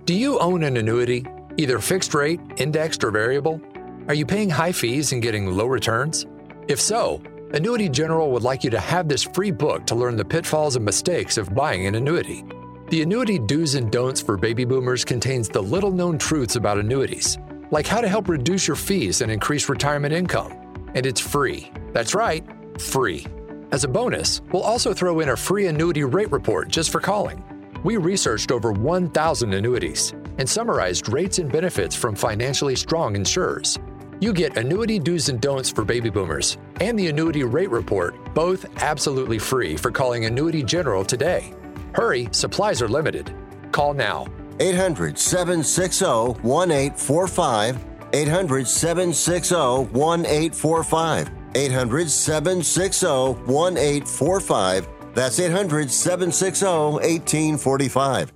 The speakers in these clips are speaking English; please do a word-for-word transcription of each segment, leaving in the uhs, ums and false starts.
Do you own an annuity, either fixed rate, indexed, or variable? Are you paying high fees and getting low returns? If so, Annuity General would like you to have this free book to learn the pitfalls and mistakes of buying an annuity. The Annuity Do's and Don'ts for Baby Boomers contains the little-known truths about annuities, like how to help reduce your fees and increase retirement income. And it's free. That's right, free. As a bonus, we'll also throw in a free annuity rate report just for calling. We researched over one thousand annuities and summarized rates and benefits from financially strong insurers. You get Annuity Do's and Don'ts for Baby Boomers and the Annuity Rate Report, both absolutely free for calling Annuity General today. Hurry, supplies are limited. Call now. eight hundred, seven six zero, one eight four five. eight hundred, seven six zero, one eight four five. eight hundred, seven six zero, one eight four five. That's eight hundred, seven six zero, one eight four five.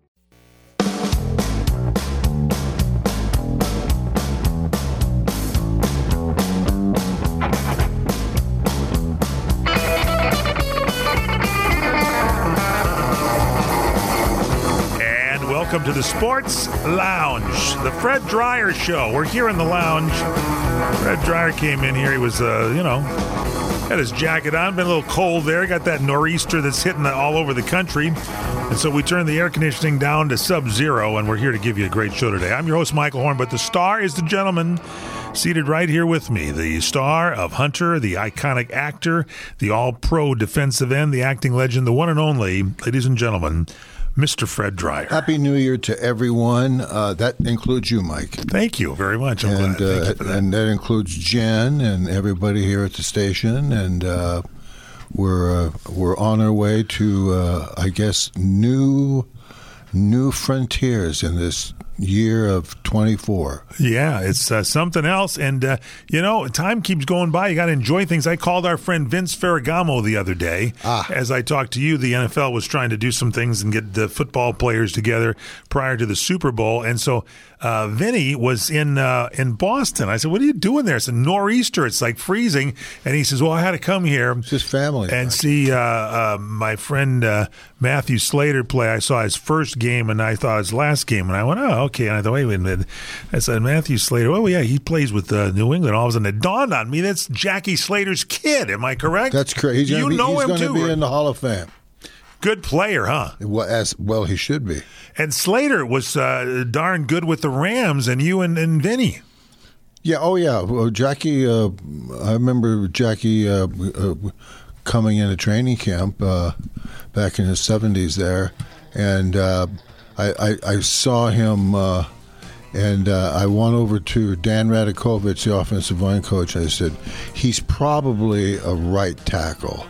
Welcome to the Sports Lounge, the Fred Dryer Show. We're here in the lounge. Fred Dryer came in here. He was, uh, you know, had his jacket on. Been a little cold there. Got that nor'easter that's hitting all over the country. And so we turned the air conditioning down to sub-zero, and we're here to give you a great show today. I'm your host, Michael Horn, but the star is the gentleman seated right here with me, the star of Hunter, the iconic actor, the all-pro defensive end, the acting legend, the one and only, ladies and gentlemen, Mister Fred Dryer. Happy New Year to everyone. Uh, that includes you, Mike. Thank you very much. I'm and, glad. Thank uh, you for that. And that includes Jen and everybody here at the station. And uh, we're uh, we're on our way to, uh, I guess, new new frontiers in this year of twenty-four. Yeah, it's uh, something else. And, uh, you know, time keeps going by. You got to enjoy things. I called our friend Vince Ferragamo the other day. Ah. As I talked to you, the N F L was trying to do some things and get the football players together prior to the Super Bowl. And so uh, Vinny was in uh, in Boston. I said, what are you doing there? It's a nor'easter. It's like freezing. And he says, well, I had to come here. It's his family. And Mike. see uh, uh, my friend uh, Matthew Slater play. I saw his first game, and I thought his last game. And I went, oh, okay. And I thought, wait, wait a minute. I said, Matthew Slater, oh, yeah, he plays with uh, New England. All of a sudden, it dawned on me, that's Jackie Slater's kid. Am I correct? That's correct. He's you gonna be, know he's him going too, to be right? in the Hall of Fame. Good player, huh? Well, as well, he should be. And Slater was uh, darn good with the Rams, and you and, and Vinny. Yeah. Oh, yeah. Well, Jackie. Uh, I remember Jackie uh, uh, coming into training camp uh, back in the seventies there, and uh, I, I, I saw him. Uh, And uh, I went over to Dan Radakovich, the offensive line coach. I said, he's probably a right tackle.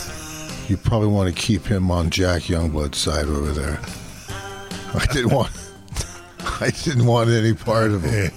You probably want to keep him on Jack Youngblood's side over there. I didn't want, I didn't want any part of him.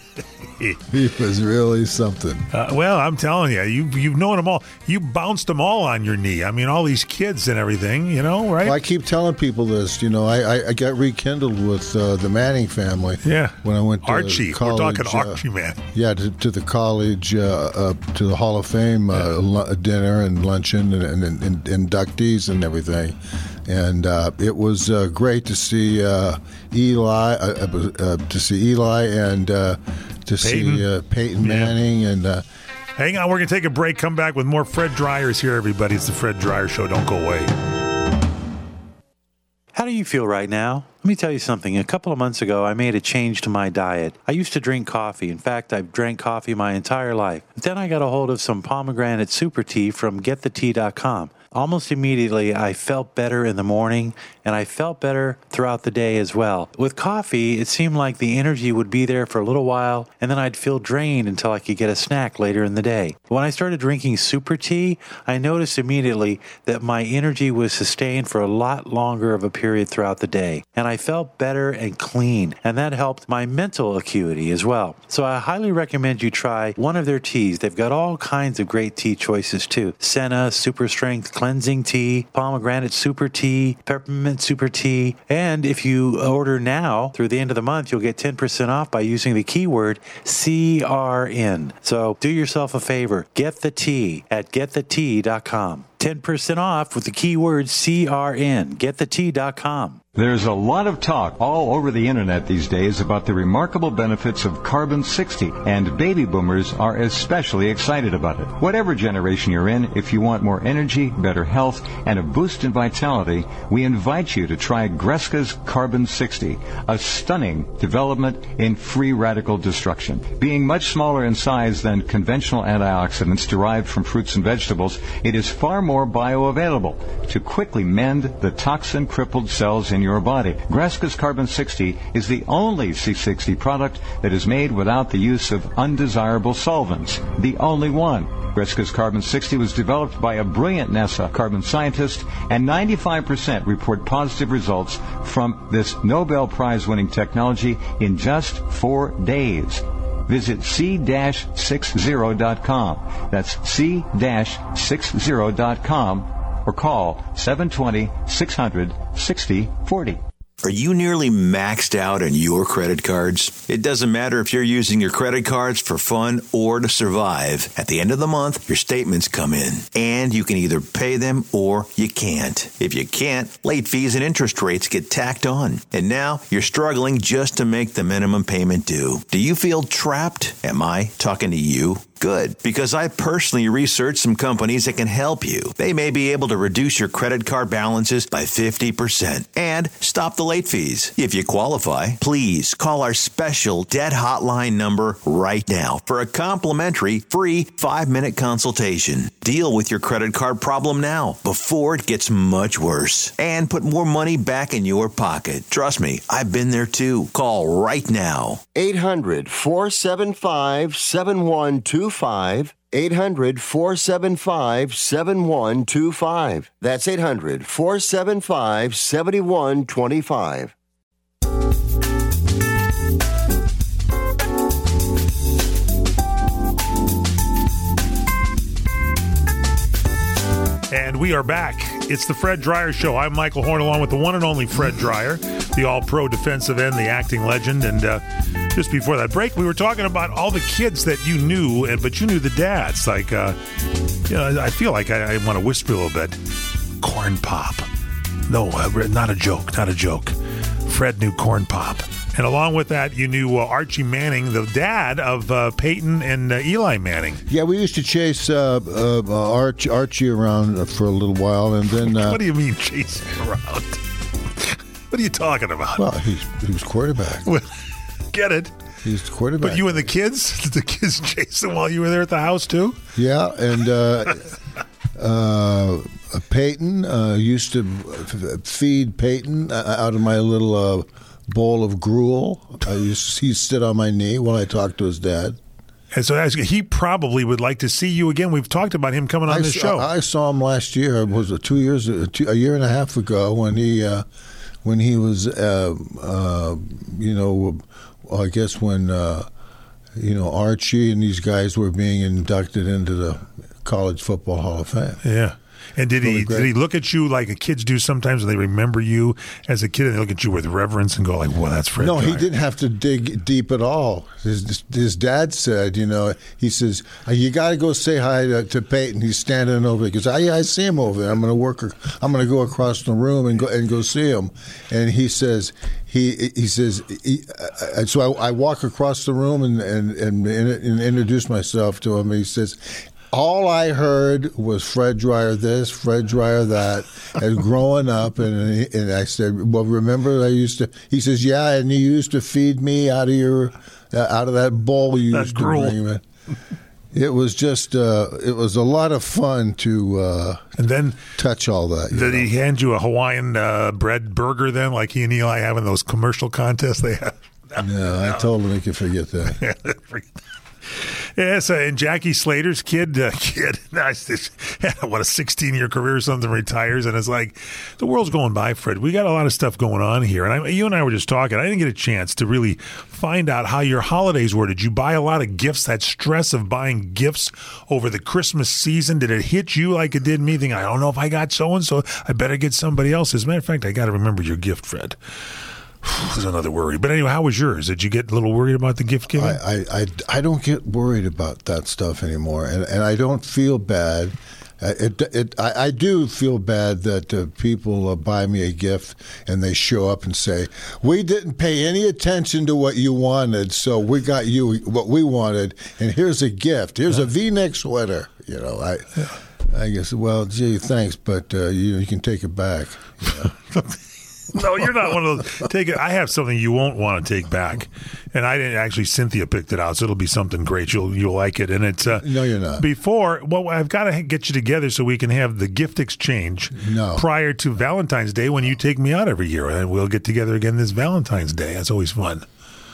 He was really something. Uh, well, I'm telling you, you, you've known them all. You bounced them all on your knee. I mean, all these kids and everything, you know, right? Well, I keep telling people this. You know, I, I, I got rekindled with uh, the Manning family. Yeah. When I went to Archie. college, We're talking Archie, uh, man. Yeah, to, to the college, uh, uh, to the Hall of Fame uh, lu- dinner and luncheon and, and, and inductees and everything. And uh, it was uh, great to see uh, Eli, uh, uh, to see Eli and uh, to Peyton. see uh, Peyton Manning. Yeah. And uh, Hang on, we're going to take a break, come back with more Fred Dryers here, everybody. It's the Fred Dryer Show. Don't go away. How do you feel right now? Let me tell you something. A couple of months ago, I made a change to my diet. I used to drink coffee. In fact, I've drank coffee my entire life. But then I got a hold of some pomegranate super tea from get the tea dot com. Almost immediately, I felt better in the morning, and I felt better throughout the day as well. With coffee, it seemed like the energy would be there for a little while, and then I'd feel drained until I could get a snack later in the day. When I started drinking super tea, I noticed immediately that my energy was sustained for a lot longer of a period throughout the day, and I felt better and clean, and that helped my mental acuity as well. So I highly recommend you try one of their teas. They've got all kinds of great tea choices too. Senna, Super Strength Cleansing Tea, Pomegranate Super Tea, Peppermint Super Tea. And if you order now through the end of the month, you'll get ten percent off by using the keyword C R N. So do yourself a favor. Get the tea at get the tea dot com. ten percent off with the keyword C R N. get the tea dot com. There's a lot of talk all over the internet these days about the remarkable benefits of Carbon sixty, and baby boomers are especially excited about it. Whatever generation you're in, if you want more energy, better health, and a boost in vitality, we invite you to try Greska's Carbon sixty, a stunning development in free radical destruction. Being much smaller in size than conventional antioxidants derived from fruits and vegetables, it is far more bioavailable to quickly mend the toxin-crippled cells in your body. Greska's Carbon sixty is the only C sixty product that is made without the use of undesirable solvents. The only one. Greska's Carbon sixty was developed by a brilliant NASA carbon scientist, and ninety-five percent report positive results from this Nobel Prize-winning technology in just four days. Visit C sixty dot com. That's C sixty dot com. Or call seven two zero, six hundred, sixty forty. Are you nearly maxed out on your credit cards? It doesn't matter if you're using your credit cards for fun or to survive. At the end of the month, your statements come in, and you can either pay them or you can't. If you can't, late fees and interest rates get tacked on. And now you're struggling just to make the minimum payment due. Do you feel trapped? Am I talking to you? Good, because I personally researched some companies that can help you. They may be able to reduce your credit card balances by fifty percent and stop the late fees. If you qualify, please call our special debt hotline number right now for a complimentary free five-minute consultation. Deal with your credit card problem now before it gets much worse and put more money back in your pocket. Trust me, I've been there too. Call right now. eight hundred, four seven five, seven one two five. eight hundred, four seven five, seven one two five. That's eight hundred, four seven five, seven one two five. And we are back. It's the Fred Dryer Show. I'm Michael Horn, along with the one and only Fred Dryer, the all-pro defensive end, the acting legend. And uh, just before that break, we were talking about all the kids that you knew, and but you knew the dads. Like, uh, you know, I feel like I, I want to whisper a little bit. Corn Pop. No, uh, not a joke, not a joke. Fred knew Corn Pop. And along with that, you knew uh, Archie Manning, the dad of uh, Peyton and uh, Eli Manning. Yeah, we used to chase uh, uh, Arch, Archie around for a little while, and then... Uh, what do you mean chasing around? What are you talking about? Well, he, he was quarterback. Well, get it. He was quarterback. But you and the kids? Did the kids chase him while you were there at the house, too? Yeah, and uh, uh, Peyton uh, used to feed Peyton out of my little... Uh, bowl of gruel. I used to, he'd sit on my knee while I talked to his dad. And so he probably would like to see you again. We've talked about him coming on I the show. I saw him last year. It was two years, a, two, a year and a half ago when he, uh, when he was, uh, uh, you know, I guess when, uh, you know, Archie and these guys were being inducted into the College Football Hall of Fame. Yeah. And did really he great. did he look at you like kids do sometimes when they remember you as a kid and they look at you with reverence and go like, well, that's Fred No, Dryer. he didn't have to dig deep at all. His, his dad said, you know, he says, you got to go say hi to, to Peyton. He's standing over there. He goes, I, I see him over there. I'm going to work. I'm going to go across the room and go and go see him. And he says, he he says, he, uh, so I, I walk across the room and, and, and, and introduce myself to him. And he says, all I heard was Fred Dryer this, Fred Dryer that, and growing up. And and I said, well, remember I used to, he says, yeah, and you used to feed me out of your, uh, out of that bowl you used to bring me. It was just, uh, it was a lot of fun to uh, and then touch all that. Did know? he hand you a Hawaiian uh, bread burger then, like he and Eli have in those commercial contests they have? No, no, I told him he could forget that. Yes, uh, and Jackie Slater's kid, uh, kid, what, a sixteen-year career or something, retires, and it's like, the world's going by, Fred. We got a lot of stuff going on here, and I, you and I were just talking. I didn't get a chance to really find out how your holidays were. Did you buy a lot of gifts? That stress of buying gifts over the Christmas season, did it hit you like it did me? Thinking, I don't know if I got so-and-so. I better get somebody else. As a matter of fact, I got to remember your gift, Fred. There's another worry. But anyway, how was yours? Did you get a little worried about the gift giving? I, I, I, I don't get worried about that stuff anymore, and, and I don't feel bad. It, it, I, I do feel bad that uh, people uh, buy me a gift and they show up and say, we didn't pay any attention to what you wanted, so we got you what we wanted, and here's a gift. Here's a V-neck sweater. You know, I I guess, well, gee, thanks, but uh, you, you can take it back. You know? No, you're not one of those. Take it. I have something you won't want to take back, and I didn't actually. Cynthia picked it out, so it'll be something great. You'll you'll like it, and it's. Uh, no, you're not. Before, well, I've got to get you together so we can have the gift exchange. No. Prior to Valentine's Day, when you take me out every year, and we'll get together again this Valentine's Day. That's always fun.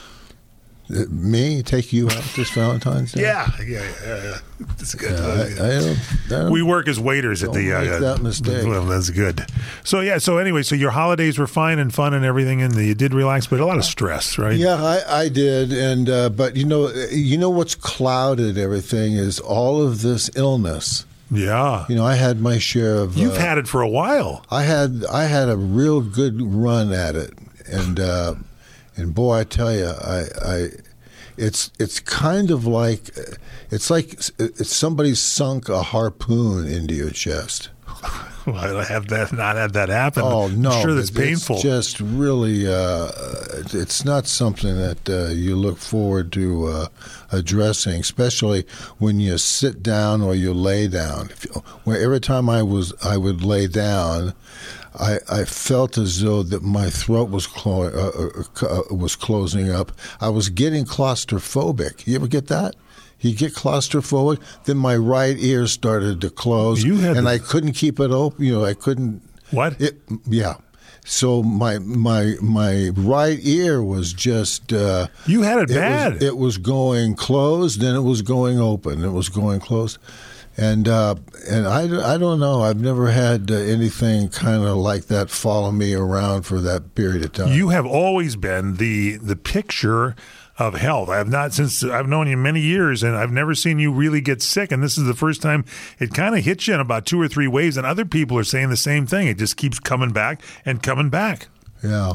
Uh, me take you out this Valentine's Day? Yeah, yeah, yeah. yeah. That's good. Yeah, I, I don't, I don't, we work as waiters at don't the. make Uh, that mistake. Well, that's good. So yeah. So anyway, so your holidays were fine and fun and everything, and you did relax, but a lot of stress, right? Yeah, I, I did, and uh, but you know, you know what's clouded everything is all of this illness. Yeah. You know, I had my share of. You've uh, had it for a while. I had I had a real good run at it, and uh, and boy, I tell you, I, I it's it's kind of like it's like it's somebody sunk a harpoon into your chest. Well, I have that not had that happen. Oh no, I'm sure that's it's painful. Just really, uh, it's not something that uh, you look forward to uh, addressing, especially when you sit down or you lay down. If you, where every time I was, I would lay down, I, I felt as though that my throat was clo- uh, uh, was closing up. I was getting claustrophobic. You ever get that? You get claustrophobic, then my right ear started to close, you had and the... I couldn't keep it open. You know, I couldn't. What? It, yeah. So my my my right ear was just. Uh, you had it it bad. Was, it was going closed, then it was going open. It was going closed, and uh, and I, I don't know. I've never had uh, anything kind of like that follow me around for that period of time. You have always been the the picture of health. I have not, since I've known you many years, and I've never seen you really get sick. And this is the first time it kind of hits you in about two or three ways. And other people are saying the same thing. It just keeps coming back and coming back. Yeah.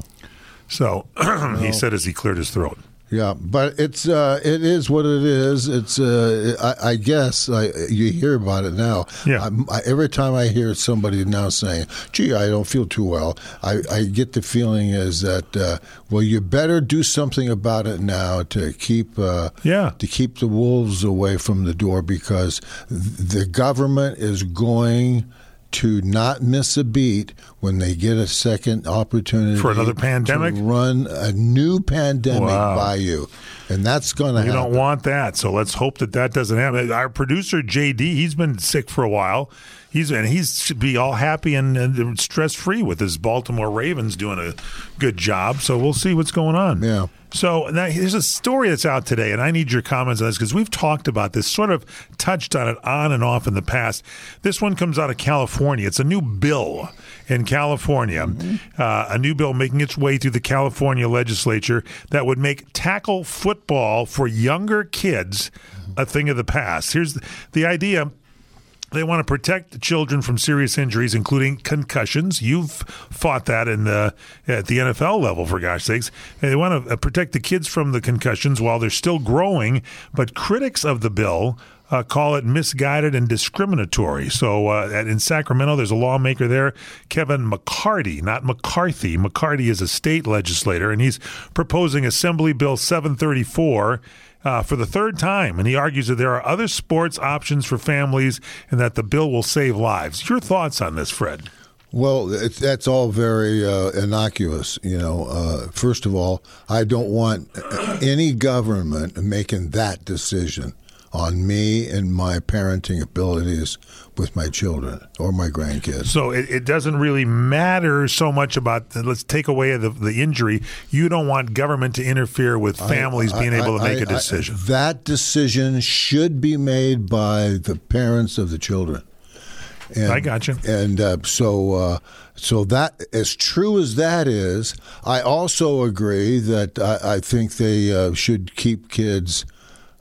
So he said as he cleared his throat. Yeah, but it's uh, it is what it is. It's uh, I, I guess I, you hear about it now. Yeah. I, I, every time I hear somebody now saying, "Gee, I don't feel too well," I, I get the feeling is that uh, well, you better do something about it now to keep uh, yeah to keep the wolves away from the door, because the government is going to not miss a beat when they get a second opportunity for another pandemic, to run a new pandemic wow. by you, and that's going to happen. You don't want that, so let's hope that that doesn't happen. Our producer J D, he's been sick for a while. He's and he should be all happy and, and stress free with his Baltimore Ravens doing a good job. So we'll see what's going on. Yeah. So now there's a story that's out today, and I need your comments on this because we've talked about this, sort of touched on it on and off in the past. This one comes out of California. It's a new bill in California, mm-hmm. uh, a new bill making its way through the California legislature that would make tackle football for younger kids a thing of the past. Here's the, the idea. They want to protect children from serious injuries, including concussions. You've fought that in the, at the N F L level, for gosh sakes. And they want to protect the kids from the concussions while they're still growing. But critics of the bill uh, call it misguided and discriminatory. So uh, in Sacramento, there's a lawmaker there, Kevin McCarty, not McCarthy. McCarty is a state legislator, and he's proposing Assembly Bill seven thirty-four Uh, for the third time, and he argues that there are other sports options for families and that the bill will save lives. Your thoughts on this, Fred? Well, it's, that's all very uh, innocuous. You know, uh, first of all, I don't want any government making that decision on me and my parenting abilities with my children or my grandkids. So it, it doesn't really matter so much about, the, let's take away the, the injury. You don't want government to interfere with families I, being I, able to make I, a decision. I, that decision should be made by the parents of the children. And, I got you. And uh, so, uh, so that, as true as that is, I also agree that I, I think they uh, should keep kids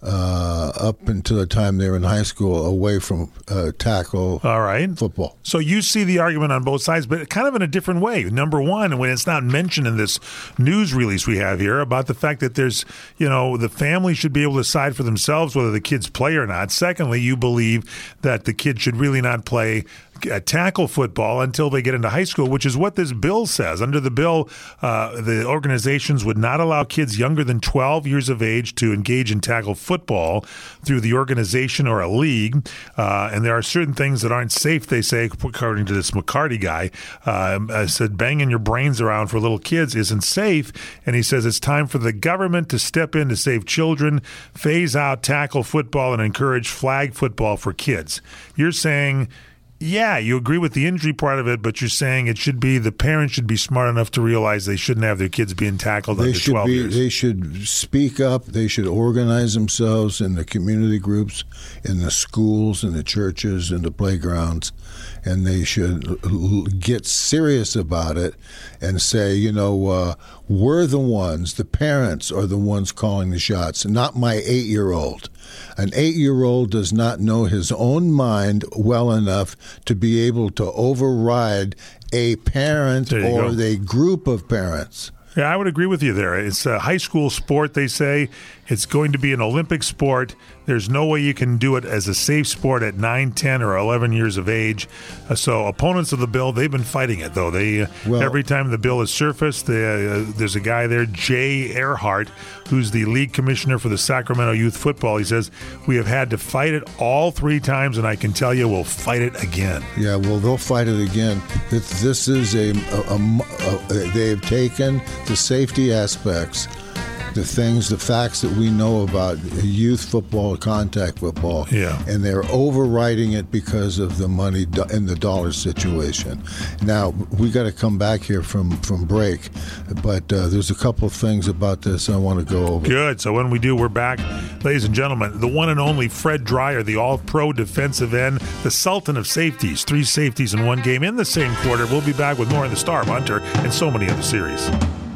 uh, up until the time they were in high school, away from uh, tackle All right. football. So you see the argument on both sides, but kind of in a different way. Number one, when it's not mentioned in this news release we have here about the fact that there's, you know, the family should be able to decide for themselves whether the kids play or not. Secondly, you believe that the kids should really not play uh, tackle football until they get into high school, which is what this bill says. Under the bill, uh, the organizations would not allow kids younger than twelve years of age to engage in tackle football through the organization or a league. Uh, and there are certain things that aren't safe, they say, according to this McCarty guy. Uh, I said banging your brains around for little kids isn't safe. And he says it's time for the government to step in to save children, phase out tackle football, and encourage flag football for kids. You're saying, yeah, you agree with the injury part of it, but you're saying it should be the parents should be smart enough to realize they shouldn't have their kids being tackled They under should twelve be. years. They should speak up. They should organize themselves in the community groups, in the schools, in the churches, in the playgrounds, and they should l- get serious about it and say, you know, uh, we're the ones, the parents are the ones calling the shots, not my eight-year-old. An eight-year-old does not know his own mind well enough to be able to override a parent There you or go. a group of parents. Yeah, I would agree with you there. It's a high school sport, they say. It's going to be an Olympic sport. There's no way you can do it as a safe sport at nine, ten, or eleven years of age. Uh, so opponents of the bill, they've been fighting it, though. They uh, Well- every time the bill has surfaced, they, uh, there's a guy there, Jay Earhart, who's the league commissioner for the Sacramento Youth Football. He says, we have had to fight it all three times, and I can tell you we'll fight it again. Yeah, well, they'll fight it again. This this is a, a, a, a they've taken the safety aspects, the things, the facts that we know about youth football, contact football, Yeah. and they're overriding it because of the money do- and the dollar situation. Now, we got to come back here from, from break, but uh, there's a couple of things about this I want to go over. Good. So when we do, we're back. Ladies and gentlemen, the one and only Fred Dreyer, the all-pro defensive end, the sultan of safeties, three safeties in one game in the same quarter. We'll be back with more in the Star of Hunter and so many other series.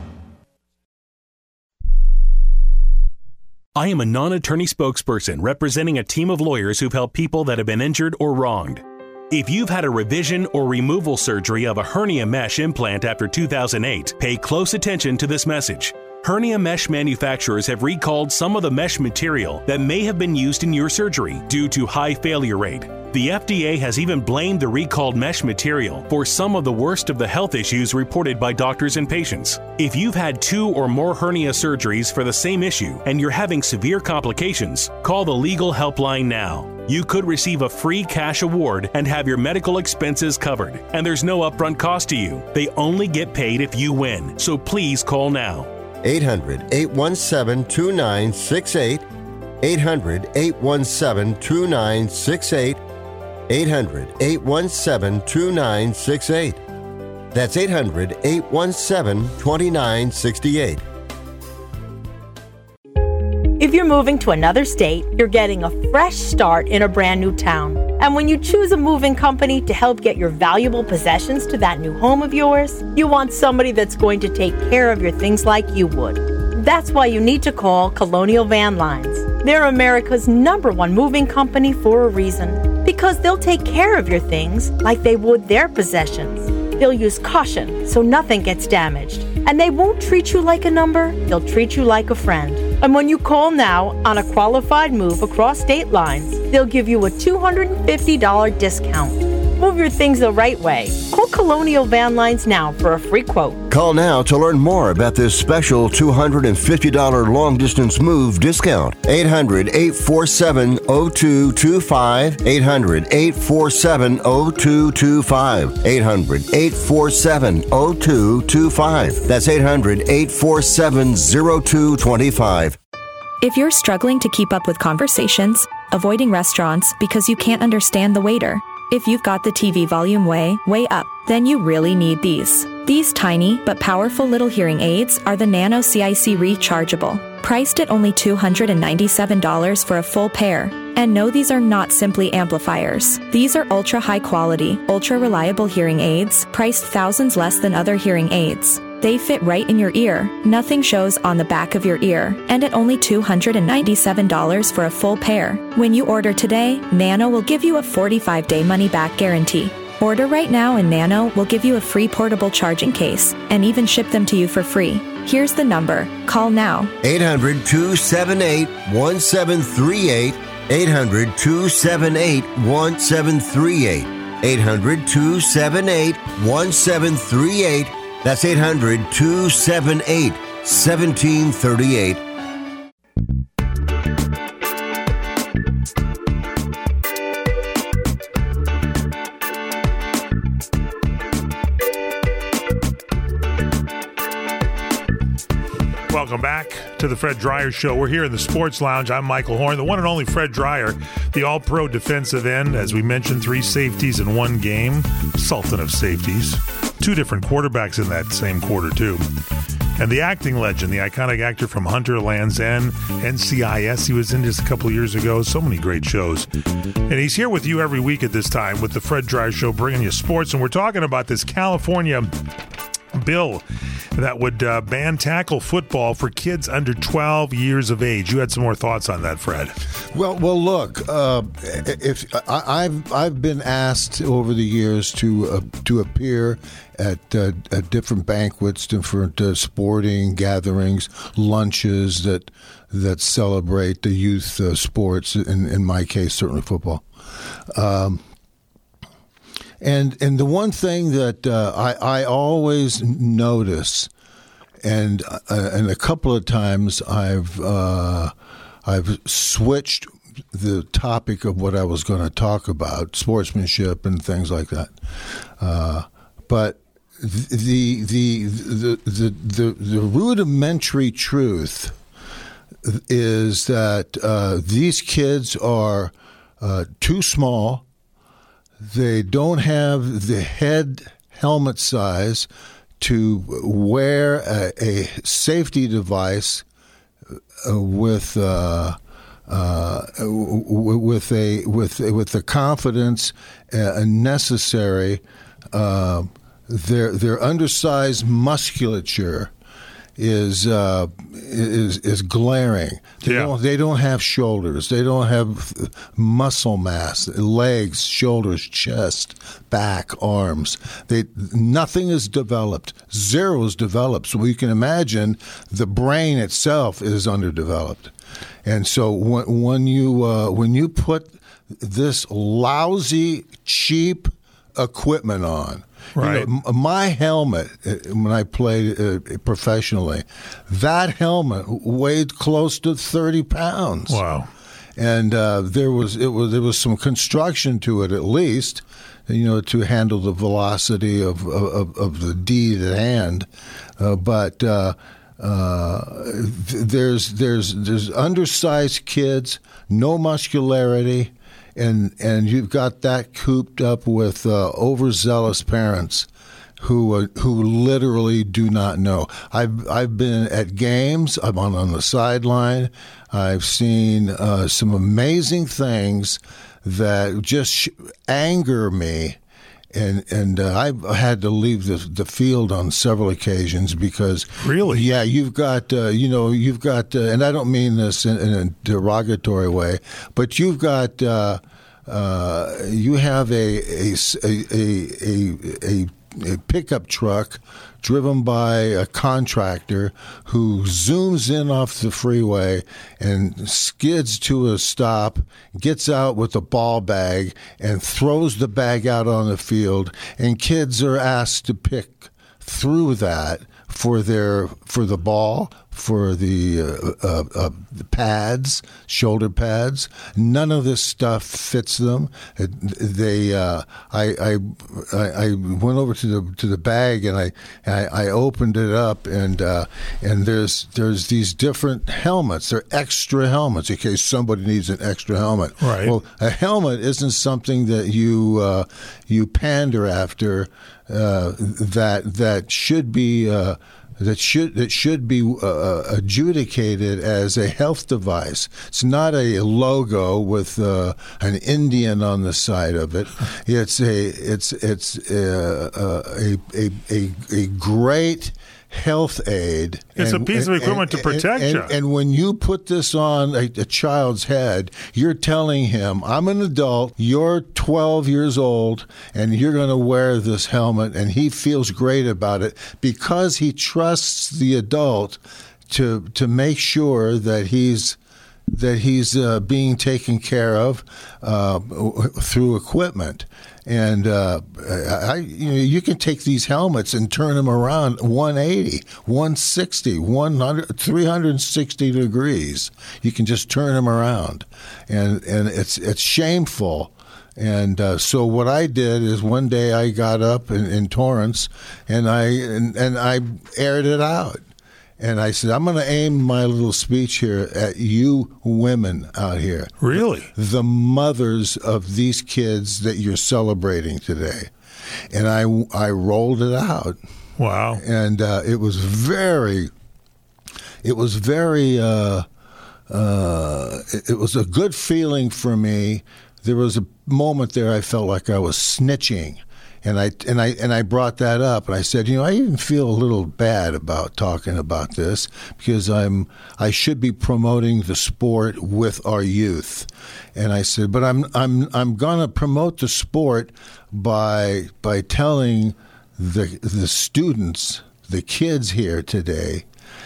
I am a non-attorney spokesperson representing a team of lawyers who've helped people that have been injured or wronged. If you've had a revision or removal surgery of a hernia mesh implant after two thousand eight, pay close attention to this message. Hernia mesh manufacturers have recalled some of the mesh material that may have been used in your surgery due to high failure rate. The F D A has even blamed the recalled mesh material for some of the worst of the health issues reported by doctors and patients. If you've had two or more hernia surgeries for the same issue and you're having severe complications, call the legal helpline now. You could receive a free cash award and have your medical expenses covered. And there's no upfront cost to you. They only get paid if you win. So please call now. eight hundred, eight one seven, two nine six eight. eight hundred, eight one seven, two nine six eight. eight hundred, eight one seven, two nine six eight. That's eight hundred, eight one seven, two nine six eight. If you're moving to another state, you're getting a fresh start in a brand new town. And when you choose a moving company to help get your valuable possessions to that new home of yours, you want somebody that's going to take care of your things like you would. That's why you need to call Colonial Van Lines. They're America's number one moving company for a reason. Because they'll take care of your things like they would their possessions. They'll use caution so nothing gets damaged. And they won't treat you like a number, they'll treat you like a friend. And when you call now on a qualified move across state lines, they'll give you a two hundred fifty dollars discount. Move your things the right way. Call Colonial Van Lines now for a free quote. Call now to learn more about this special two hundred fifty dollars long-distance move discount. eight hundred, eight four seven, zero two two five. eight hundred, eight four seven, zero two two five. eight hundred, eight four seven, zero two two five. That's eight hundred, eight four seven, zero two two five. If you're struggling to keep up with conversations, avoiding restaurants because you can't understand the waiter, if you've got the T V volume way, way up, then you really need these. These tiny but powerful little hearing aids are the Nano C I C Rechargeable, priced at only two hundred ninety-seven dollars for a full pair. And no, these are not simply amplifiers. These are ultra high quality, ultra reliable hearing aids, priced thousands less than other hearing aids. They fit right in your ear. Nothing shows on the back of your ear. And at only two hundred ninety-seven dollars for a full pair. When you order today, Nano will give you a forty-five day money-back guarantee. Order right now and Nano will give you a free portable charging case and even ship them to you for free. Here's the number. Call now. eight hundred, two seven eight, one seven three eight. eight hundred, two seven eight, one seven three eight. eight hundred, two seven eight, one seven three eight. That's eight hundred, two seven eight, one seven three eight. Welcome back to the Fred Dryer Show. We're here in the Sports Lounge. I'm Michael Horn, the one and only Fred Dryer, the all-pro defensive end. As we mentioned, three safeties in one game. Sultan of safeties. Two different quarterbacks in that same quarter, too. And the acting legend, the iconic actor from Hunter, Land's End, N C I S. He was in just a couple of years ago. So many great shows. And he's here with you every week at this time with the Fred Dryer Show, bringing you sports. And we're talking about this California bill that would uh, ban tackle football for kids under twelve years of age. You had some more thoughts on that, Fred. Well, well, look, uh, if I, I've I've been asked over the years to uh, to appear at, uh, at different banquets, different uh, sporting gatherings, lunches that that celebrate the youth uh, sports. In in my case, certainly football. Um, And and the one thing that uh, I I always notice, and uh, and a couple of times I've uh, I've switched the topic of what I was going to talk about, sportsmanship and things like that. Uh, but the the the the the, the rudimentary truth is that uh, these kids are uh, too small. They don't have the head helmet size to wear a, a safety device uh, with uh, uh, with a with with the confidence uh, necessary. Uh, their their undersized musculature is uh, is is glaring. They, yeah. don't, they don't have shoulders. They don't have muscle mass, legs, shoulders, chest, back, arms. They nothing is developed. Zero is developed. So you can imagine the brain itself is underdeveloped. And so when, when you uh, when you put this lousy, cheap equipment on. Right. You know, my helmet, when I played uh, professionally, that helmet weighed close to thirty pounds. Wow. And uh, there was it was there was some construction to it, at least, you know, to handle the velocity of of, of the deed at hand. Uh, but uh, uh, there's there's there's undersized kids, no muscularity. And and you've got that cooped up with uh, overzealous parents who uh, who literally do not know. I've I've been at games. I'm on on the sideline. I've seen uh, some amazing things that just sh- anger me. And and uh, I've had to leave the the field on several occasions because really, yeah, you've got uh, you know you've got uh, and I don't mean this in, in a derogatory way, but you've got uh, uh, you have a a, a a a a pickup truck driven by a contractor who zooms in off the freeway and skids to a stop, gets out with a ball bag and throws the bag out on the field, and kids are asked to pick through that for their for the ball, for the, uh, uh, uh, the pads, shoulder pads. None of this stuff fits them. They, uh, I, I, I went over to the to the bag and I, I, I opened it up and uh, and there's there's these different helmets. They're extra helmets in case somebody needs an extra helmet. Right. Well, a helmet isn't something that you uh, you pander after. Uh, that that should be. Uh, That should that should be uh, adjudicated as a health device. It's not a logo with uh, an Indian on the side of it. It's a it's it's a a a, a, a great health aid. It's and, a piece of equipment and, to protect and, you. And, and when you put this on a, a child's head, you're telling him, I'm an adult, you're twelve years old, and you're going to wear this helmet, and he feels great about it because he trusts the adult to to make sure that he's that he's uh, being taken care of uh, through equipment. And uh, I, you know, you can take these helmets and turn them around one eighty, one sixty, one hundred, three hundred sixty degrees. You can just turn them around, and and it's it's shameful. And uh, so what I did is one day I got up in, in Torrance, and I and, and I aired it out. And I said, I'm going to aim my little speech here at you women out here. Really? The mothers of these kids that you're celebrating today. And I, I rolled it out. Wow. And uh, it was very, it was very, uh, uh, it, it was a good feeling for me. There was a moment there I felt like I was snitching. And I and I and I brought that up, and I said, you know, I even feel a little bad about talking about this because I'm I should be promoting the sport with our youth, and I said, but I'm I'm I'm gonna promote the sport by by telling the the students, the kids here today,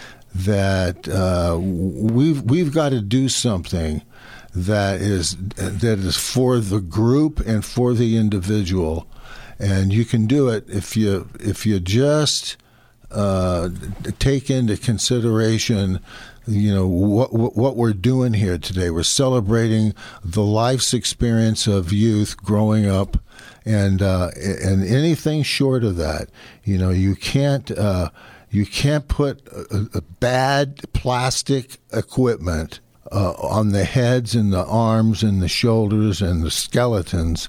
that uh, we've we've got to do something that is that is for the group and for the individual. And you can do it if you if you just uh, take into consideration, you know, what what we're doing here today. We're celebrating the life's experience of youth growing up, and uh, and anything short of that, you know, you can't uh, you can't put a, a bad plastic equipment Uh, on the heads and the arms and the shoulders and the skeletons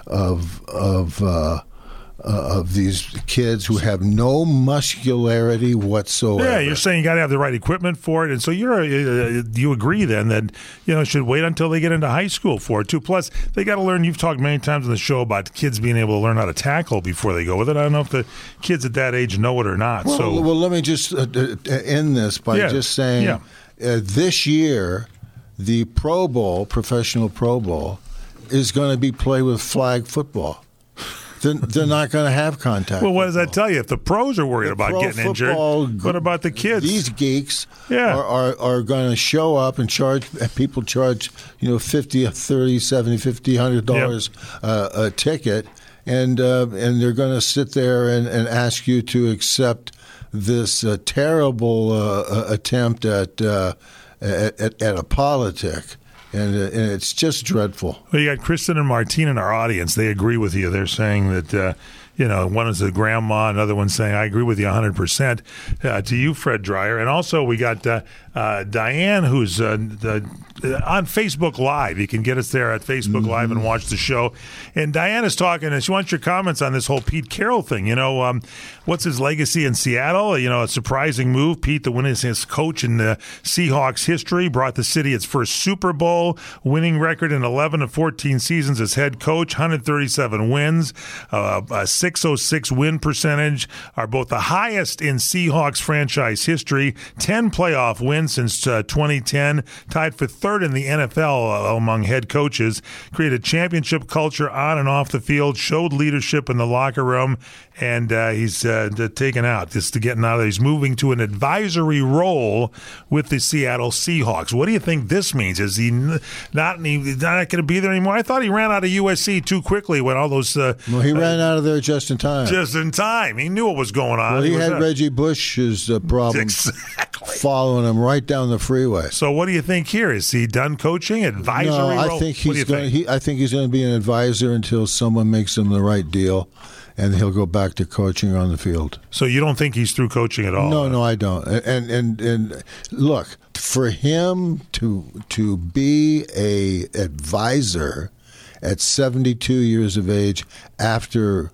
of of uh, uh, of these kids who have no muscularity whatsoever. Yeah, you're saying you got to have the right equipment for it, and so you're uh, you agree then that you know should wait until they get into high school for it too. Plus, they got to learn. You've talked many times on the show about kids being able to learn how to tackle before they go with it. I don't know if the kids at that age know it or not. Well, so, well let me just uh, end this by yeah, just saying yeah. uh, this year. The Pro Bowl, professional Pro Bowl, is going to be played with flag football. They're, they're not going to have contact. Well, what does football. that tell you? If the pros are worried The about pro getting injured, football, what about the kids? These geeks Yeah. are, are, are going to show up and charge people charge you know fifty, thirty, seventy, fifty, one hundred dollars Yep. uh, a ticket, and uh, and they're going to sit there and, and ask you to accept this uh, terrible uh, attempt at. Uh, At, at, at a politic, and, uh, and it's just dreadful. Well, you got Kristen and Martine in our audience. They agree with you. They're saying that, uh, you know, one is a grandma, another one's saying, I agree with you one hundred percent uh, to you, Fred Dreyer. And also we got uh, uh, Diane, who's uh, the, on Facebook Live. You can get us there at Facebook mm-hmm. Live and watch the show. And Diane is talking, and she wants your comments on this whole Pete Carroll thing. You know, um, what's his legacy in Seattle? You know, a surprising move. Pete, the winningest coach in the Seahawks history, brought the city its first Super Bowl, winning record in eleven of fourteen seasons as head coach, one hundred thirty-seven wins, uh, a six oh six win percentage, are both the highest in Seahawks franchise history, ten playoff wins since uh, twenty ten, tied for third in the N F L uh, among head coaches, created championship culture on and off the field, showed leadership in the locker room, and uh, he's uh, taken out. Just to getting out of there. He's moving to an advisory role with the Seattle Seahawks. What do you think this means? Is he not, he's not going to be there anymore? I thought he ran out of U S C too quickly when all those... Uh, well, he ran out of there just in time. Just in time. He knew what was going on. Well, he, he had a, Reggie Bush's uh, problem exactly. following him right down the freeway. So what do you think here? Is he done coaching? Advisory no, role? I think he's going. Think? He, I think he's going to be an advisor until someone makes him the right deal, and he'll go back to coaching on the field. So you don't think he's through coaching at all? No, no, I don't. And and and look, for him to to be a advisor at seventy-two years of age after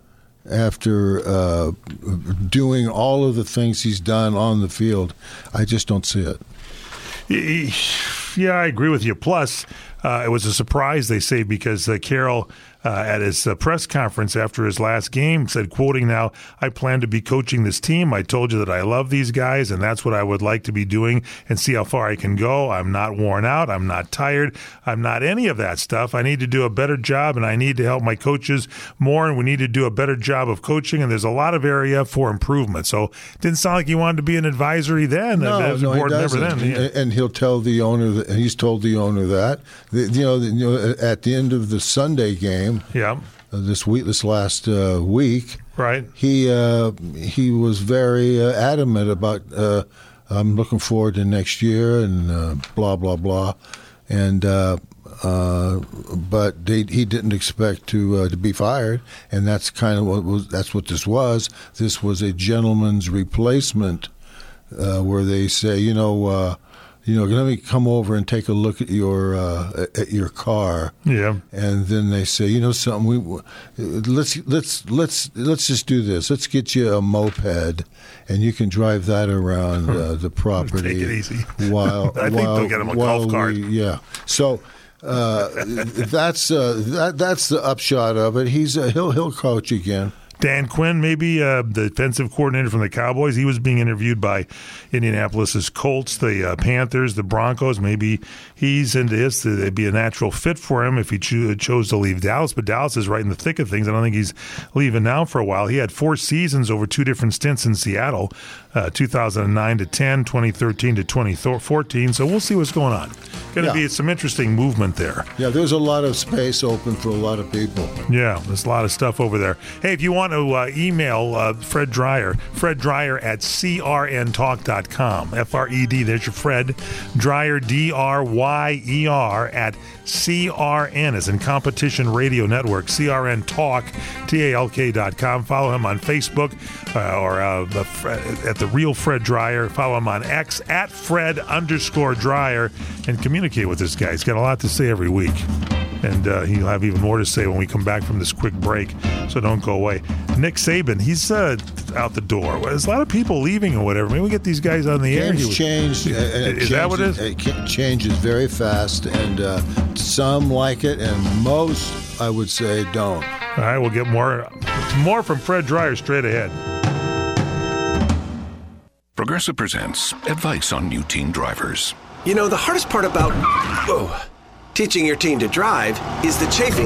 after uh, doing all of the things he's done on the field, I just don't see it. Yeah, I agree with you. Plus, uh, it was a surprise, they say, because uh, Carroll uh, at his uh, press conference after his last game, said, quoting now, "I plan to be coaching this team. I told you that I love these guys, and that's what I would like to be doing and see how far I can go. I'm not worn out. I'm not tired. I'm not any of that stuff. I need to do a better job, and I need to help my coaches more, and we need to do a better job of coaching, and there's a lot of area for improvement." So it didn't sound like he wanted to be an advisory then. No, as no, a board he member doesn't. then. Yeah. And he'll tell the owner that he's told the owner that. The, you, know, the, you know, at the end of the Sunday game, yeah, uh, this week, this last uh, week, right, he uh, he was very uh, adamant about. Uh, I'm looking forward to next year, and uh, blah blah blah, and. Uh, Uh, but they, he didn't expect to uh, to be fired, and that's kind of what was. That's what this was. This was a gentleman's replacement, uh, where they say, you know, uh, you know, let me come over and take a look at your uh, at your car. Yeah, and then they say, you know, something. We let's let's let's let's just do this. Let's get you a moped, and you can drive that around uh, the property. Take it easy. While I think while, they'll get him a while golf cart. we, yeah. So. Uh, that's uh, that. That's the upshot of it. He's uh, he'll he'll coach again. Dan Quinn, maybe uh, the defensive coordinator from the Cowboys. He was being interviewed by Indianapolis's Colts, the uh, Panthers, the Broncos. Maybe he's into this. It'd be a natural fit for him if he cho- chose to leave Dallas. But Dallas is right in the thick of things. I don't think he's leaving now for a while. He had four seasons over two different stints in Seattle, uh, two thousand nine to ten, twenty thirteen to twenty fourteen. So we'll see what's going on. Going to yeah. be some interesting movement there. Yeah, there's a lot of space open for a lot of people. Yeah, there's a lot of stuff over there. Hey, if you want to uh, email uh, Fred Dryer, Fred Dryer at c r n talk dot com. F R E D, there's your Fred. Dryer, D R Y E R, at C R N, as in Competition Radio Network, C R N Talk, T A L K dot com. Follow him on Facebook uh, or uh, the, at The Real Fred Dryer. Follow him on X, at Fred underscore Dryer, and communicate with this guy. He's got a lot to say every week. And uh, he'll have even more to say when we come back from this quick break, so don't go away. Nick Saban, he's uh, out the door. There's a lot of people leaving or whatever. Maybe we get these guys on the air. Games change. Is, is changes, that what it is? It changes very fast, and uh, some like it, and most, I would say, don't. All right, we'll get more, more from Fred Dryer straight ahead. Progressive presents advice on new teen drivers. You know, the hardest part about oh, teaching your teen to drive is the chafing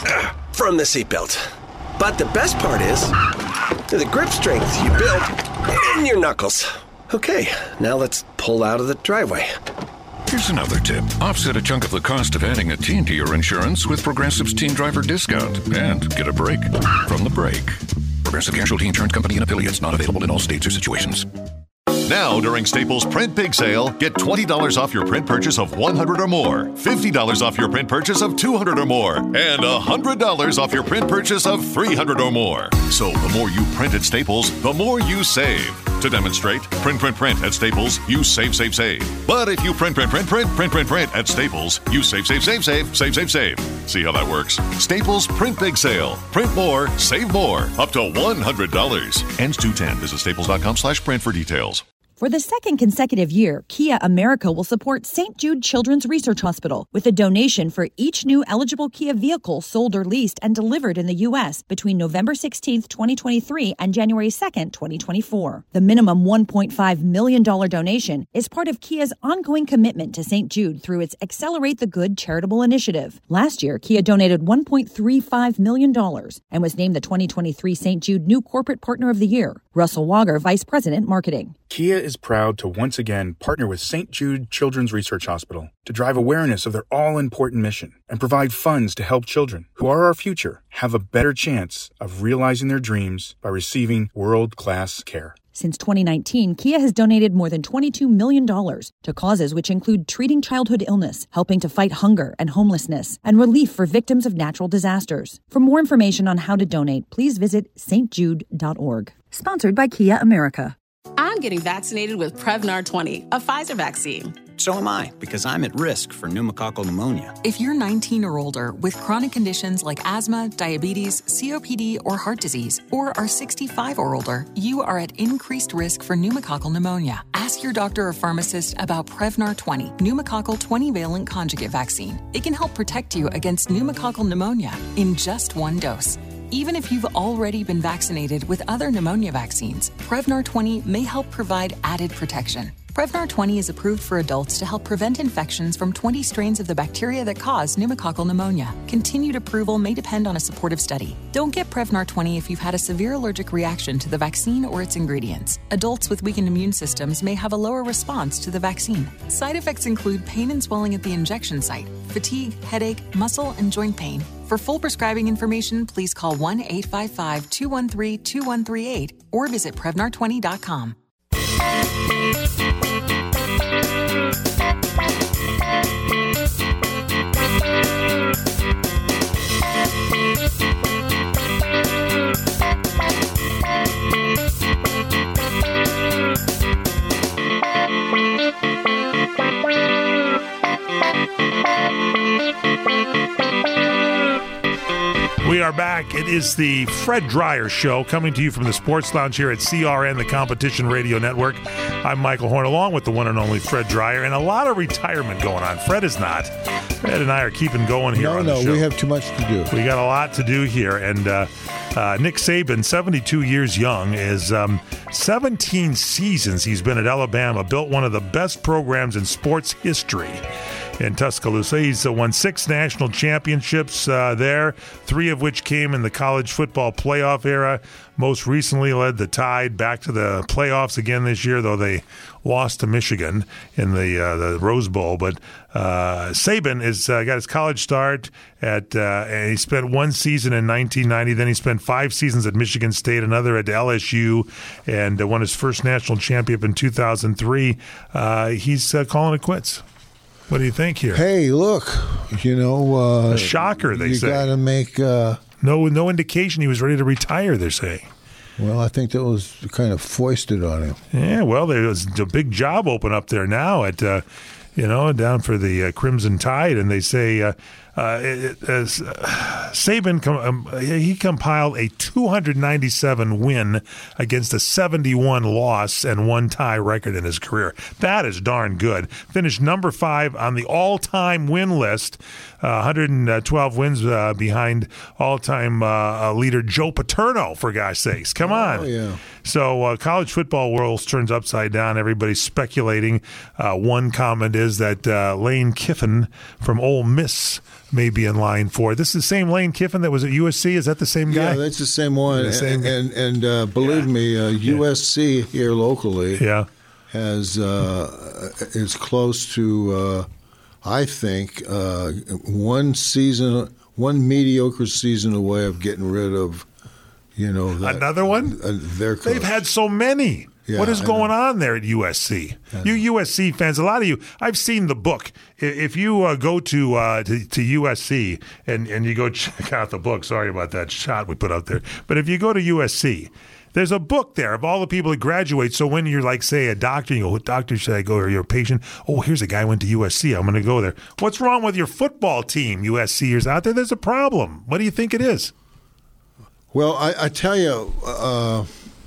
from the seatbelt. But the best part is the grip strength you build in your knuckles. Okay, now let's pull out of the driveway. Here's another tip. Offset a chunk of the cost of adding a teen to your insurance with Progressive's Teen Driver Discount and get a break from the brake. Progressive Casualty Insurance Company and affiliates, not available in all states or situations. Now, during Staples Print Big Sale, get twenty dollars off your print purchase of one hundred dollars or more, fifty dollars off your print purchase of two hundred dollars or more, and one hundred dollars off your print purchase of three hundred dollars or more. So the more you print at Staples, the more you save. To demonstrate, print, print, print at Staples, you save, save, save. But if you print, print, print, print, print, print, print at Staples, you save, save, save, save, save, save, save. See how that works? Staples Print Big Sale. Print more, save more. Up to one hundred dollars. Ends two ten. Visit staples.com slash print for details. For the second consecutive year, Kia America will support Saint Jude Children's Research Hospital with a donation for each new eligible Kia vehicle sold or leased and delivered in the U S between November sixteenth, twenty twenty-three and January second, twenty twenty-four. The minimum one point five million dollars donation is part of Kia's ongoing commitment to Saint Jude through its Accelerate the Good charitable initiative. Last year, Kia donated one point three five million dollars and was named the twenty twenty-three Saint Jude New Corporate Partner of the Year. Russell Wager, Vice President, Marketing. Kia is proud to once again partner with Saint Jude Children's Research Hospital to drive awareness of their all-important mission and provide funds to help children, who are our future, have a better chance of realizing their dreams by receiving world-class care. Since twenty nineteen, Kia has donated more than twenty-two million dollars to causes which include treating childhood illness, helping to fight hunger and homelessness, and relief for victims of natural disasters. For more information on how to donate, please visit s t jude dot org. Sponsored by Kia America. I'm getting vaccinated with Prevnar twenty, a Pfizer vaccine. So am I, because I'm at risk for pneumococcal pneumonia. If you're nineteen or older with chronic conditions like asthma, diabetes, C O P D, or heart disease, or are sixty-five or older, you are at increased risk for pneumococcal pneumonia. Ask your doctor or pharmacist about Prevnar twenty, pneumococcal twenty-valent conjugate vaccine. It can help protect you against pneumococcal pneumonia in just one dose. Even if you've already been vaccinated with other pneumonia vaccines, Prevnar twenty may help provide added protection. Prevnar twenty is approved for adults to help prevent infections from twenty strains of the bacteria that cause pneumococcal pneumonia. Continued approval may depend on a supportive study. Don't get Prevnar twenty if you've had a severe allergic reaction to the vaccine or its ingredients. Adults with weakened immune systems may have a lower response to the vaccine. Side effects include pain and swelling at the injection site, fatigue, headache, muscle, and joint pain. For full prescribing information, please call one eight five five, two one three, two one three eight or visit Prevnar twenty dot com. We are back. It is the Fred Dreyer Show, coming to you from the Sports Lounge here at C R N, the Competition Radio Network. I'm Michael Horn, along with the one and only Fred Dreyer, and a lot of retirement going on. Fred is not. Fred and I are keeping going here no, on no, the show. No, no, we have too much to do. We got a lot to do here, and uh, uh, Nick Saban, seventy-two years young, is um, seventeen seasons he's been at Alabama, built one of the best programs in sports history in Tuscaloosa. He's uh, won six national championships uh, there, three of which came in the college football playoff era. Most recently led the Tide back to the playoffs again this year, though they lost to Michigan in the uh, the Rose Bowl. But uh, Saban has uh, got his college start at, uh, and he spent one season in nineteen ninety. Then he spent five seasons at Michigan State, another at L S U, and uh, won his first national championship in two thousand three. Uh, he's uh, calling it quits. What do you think here? Hey, look, you know, uh, a shocker. They you say you got to make uh, no no indication he was ready to retire. They're saying. Well, I think that was kind of foisted on him. Yeah, well, there was a big job open up there now at, uh, you know, down for the uh, Crimson Tide, and they say uh, uh, it, uh, Saban com- um, he compiled a two hundred ninety-seven win against a seventy-one loss and one tie record in his career. That is darn good. Finished number five on the all-time win list. Uh, one hundred twelve wins uh, behind all-time uh, leader Joe Paterno, for gosh sakes. Come on. Oh, yeah. So uh, college football world turns upside down. Everybody's speculating. Uh, one comment is that uh, Lane Kiffin from Ole Miss may be in line for it. This is the same Lane Kiffin that was at U S C? Is that the same guy? Yeah, that's the same one. The same and and, and uh, believe yeah. me, uh, U S C here locally yeah. has uh, is close to, uh, I think, uh, one season, one mediocre season away of getting rid of, you know, that, another one. Uh, their coach. They've had so many. Yeah, what is going on there at U S C? You U S C fans, a lot of you, I've seen the book. If you uh, go to, uh, to to U S C and, and you go check out the book, sorry about that shot we put out there, but if you go to U S C, there's a book there of all the people that graduate. So when you're like, say, a doctor, you go, what doctor should I go? Or you're a patient. Oh, here's a guy who went to U S C. I'm going to go there. What's wrong with your football team, U S Cers out there? There's a problem. What do you think it is? Well, I, I tell you, uh,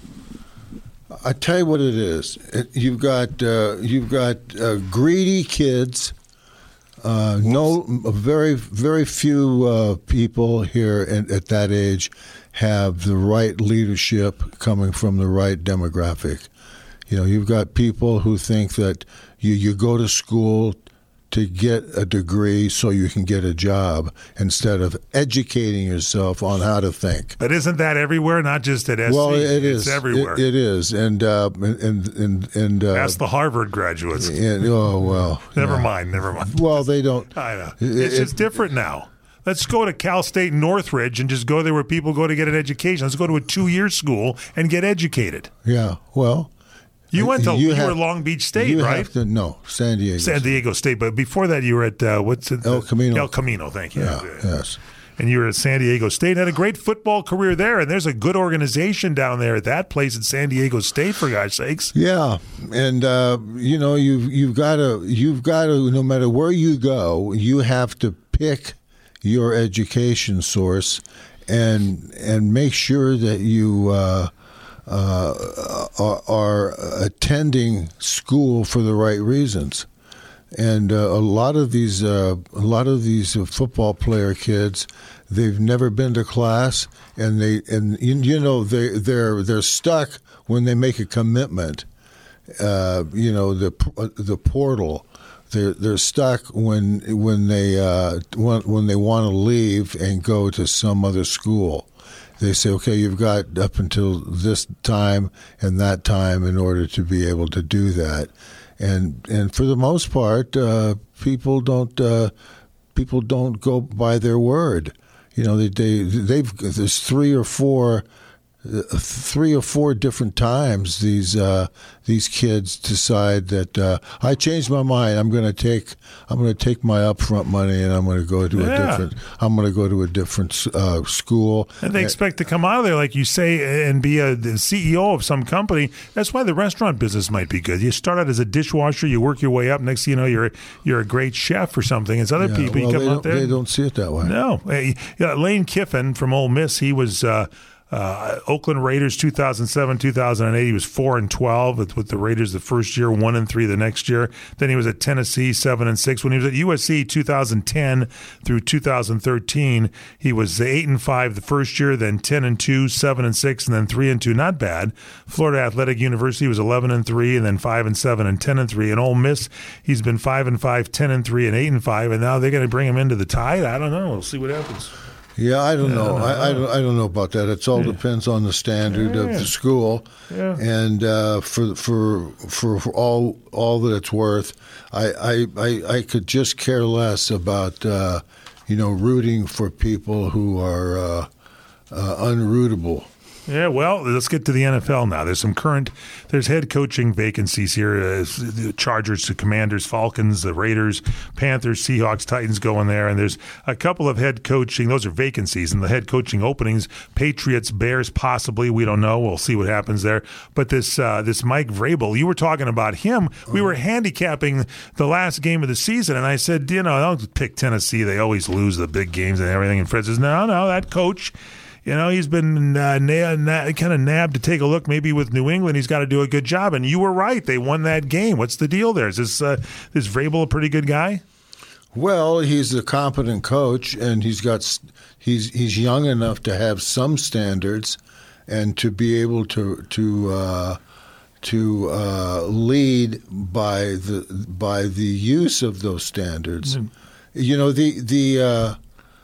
I tell you what it is. It, you've got uh, you've got uh, greedy kids. Uh, no, very very few uh, people here at, at that age have the right leadership coming from the right demographic. You know, you've got people who think that you, you go to school to get a degree so you can get a job instead of educating yourself on how to think. But isn't that everywhere, not just at S C? Well, it is. It's everywhere. It, it is. And uh, and and and uh, ask the Harvard graduates. And, oh well. Never no. mind. Never mind. Well, they don't. I know. It's it, just different now. Let's go to Cal State Northridge and just go there where people go to get an education. Let's go to a two-year school and get educated. Yeah. Well. You went to you, you have, were Long Beach State, you right? Have to, no, San Diego. San Diego State. But before that, you were at uh, what's it? El Camino. El Camino. Thank you. Yeah, yes. And you were at San Diego State. Had a great football career there, and there's a good organization down there at that place at San Diego State, for God's sakes. Yeah, and uh, you know you've you've got to you've got to no matter where you go, you have to pick your education source and and make sure that you. Uh, uh, are, are attending school for the right reasons. And uh, a lot of these, uh, a lot of these uh, football player kids, they've never been to class, and they, and you, you know, they, they're they're stuck when they make a commitment. Uh, you know, the the portal, they're they're stuck when when they uh, when, when they want to leave and go to some other school. They say, okay, you've got up until this time and that time in order to be able to do that. And and for the most part, uh, people don't uh, people don't go by their word. You know, they they they've there's three or four uh, three or four different times these uh, these kids decide that uh, I changed my mind. I'm going to take I'm going to take my upfront money and I'm going to go to Yeah. a different I'm going to go to a different uh, school. And they expect to come out of there, like you say, and be a the C E O of some company. That's why the restaurant business might be good. You start out as a dishwasher, you work your way up. Next thing you know, you're you're a great chef or something. It's other Yeah, people. well, you come they out don't- there. they don't see it that way. No. Hey, yeah, Lane Kiffin from Ole Miss, he was uh, uh, Oakland Raiders two thousand seven, two thousand eight. He was four and twelve with, with the Raiders the first year, one and three the next year. Then he was at Tennessee, seven and six. When he was at U S C, two thousand ten through two thousand thirteen, he was eight and five the first year, then ten and two, seven and six, and then three and two. Not bad. Florida Athletic University was eleven and three, and then five and seven, and ten and three. And Ole Miss, he's been five and five, ten and three, and eight and five. And now they're going to bring him into the Tide. I don't know. We'll see what happens. Yeah, I don't Yeah, know. I don't I, I, know. don't, I don't know about that. It all depends on the standard of Yeah. the school, Yeah. and uh, for, for for for all all that it's worth, I I, I, I could just care less about uh, you know rooting for people who are uh, uh, unrootable. Yeah, well, let's get to the N F L now. There's some current, there's head coaching vacancies here. Uh, the Chargers to Commanders, Falcons, the Raiders, Panthers, Seahawks, Titans going there. And there's a couple of head coaching, those are vacancies, and the head coaching openings, Patriots, Bears, possibly. We don't know. We'll see what happens there. But this uh, this Mike Vrabel, you were talking about him. We were handicapping the last game of the season, and I said, you know, don't pick Tennessee. They always lose the big games and everything. And Fred says, no, no, that coach, you know, he's been uh, na- na- kind of nabbed to take a look. Maybe with New England, he's got to do a good job. And you were right; they won that game. What's the deal there? Is this uh, is Vrabel a pretty good guy? Well, he's a competent coach, and he's got s- he's he's young enough to have some standards, and to be able to to uh, to uh, lead by the by the use of those standards. Mm. You know, the the uh,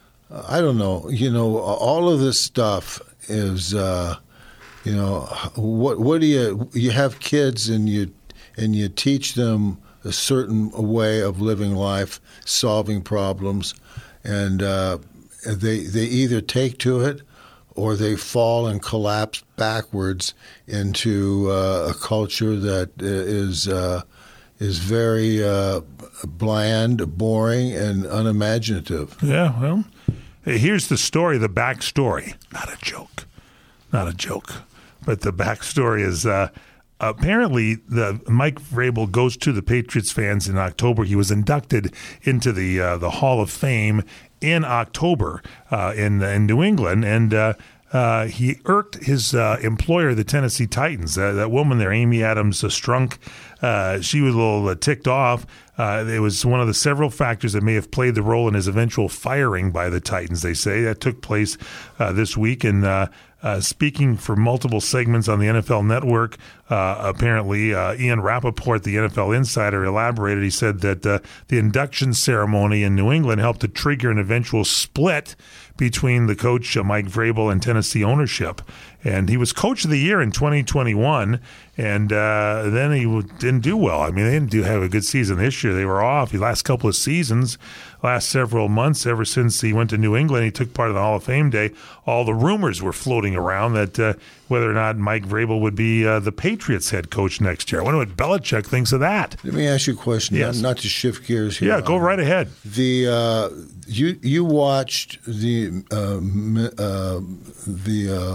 I don't know. You know, all of this stuff is uh, you know what what do you you have kids and you and you teach them a certain way of living life, solving problems, and uh, they they either take to it or they fall and collapse backwards into uh, a culture that is uh, is very uh, bland, boring, and unimaginative. Yeah, well, hey, here's the story, the backstory. Not a joke, not a joke, but the backstory is. Uh, Apparently, the Mike Vrabel goes to the Patriots fans in October. He was inducted into the uh, the Hall of Fame in October uh, in in New England, and uh, uh, he irked his uh, employer, the Tennessee Titans. Uh, that woman there, Amy Adams uh, Strunk, uh, she was a little uh, ticked off. Uh, it was one of the several factors that may have played the role in his eventual firing by the Titans. They say that took place uh, this week, and. Uh, Uh, speaking for multiple segments on the N F L Network, uh, apparently uh, Ian Rappaport, the N F L insider, elaborated. He said that uh, the induction ceremony in New England helped to trigger an eventual split between the coach, uh, Mike Vrabel, and Tennessee ownership. And he was coach of the year in twenty twenty-one, and uh, then he w- didn't do well. I mean, they didn't do have a good season this year. They were off. The last couple of seasons, last several months, ever since he went to New England, he took part of the Hall of Fame Day. All the rumors were floating around that uh, whether or not Mike Vrabel would be uh, the Patriots head coach next year. I wonder what Belichick thinks of that. Let me ask you a question, Yes. not, not to shift gears here. Yeah, go right ahead. The uh, you you watched the uh, mi- uh, the uh,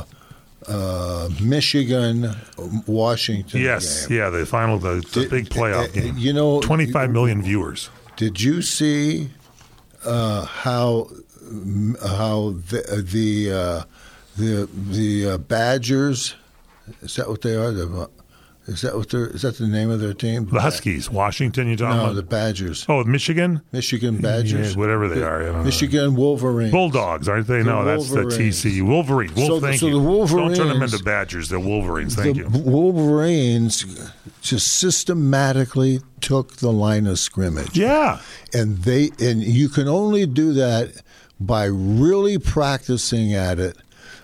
uh, Michigan Washington Yes, game. yeah, the final, the, the Did- big playoff uh, game. You know, twenty-five million viewers. Did you see uh, how how the the uh, the, the uh, Badgers Is that what they are? The, is that what they're? Is that the name of their team? The Huskies, Washington. You talking no, about? the Badgers. Oh, Michigan. Michigan Badgers. Yeah, whatever they are. I don't Michigan know. Wolverines. Bulldogs, aren't they? The no, that's the T C U. Wolverines. Wolf, so, thank so you. the Wolverines. Don't turn them into Badgers. They're Wolverines. Thank the you. Wolverines just systematically took the line of scrimmage. Yeah, and they and you can only do that by really practicing at it,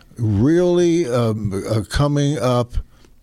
really um, uh, coming up